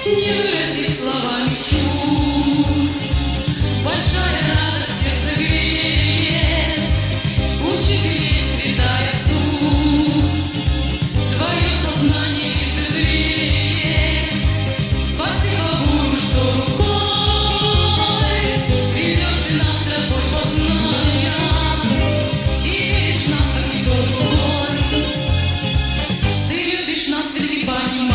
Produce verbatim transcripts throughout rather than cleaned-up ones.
Не выразить словами чувств, большая радость сердце греет, учителей святая суть, твое сознание лицезреет. Спасибо, Гуру, что рукой ведешь ты нас тропой познания, и веришь нас, как никто другой. Ты любишь нас среди понимания.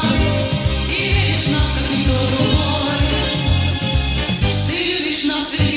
Not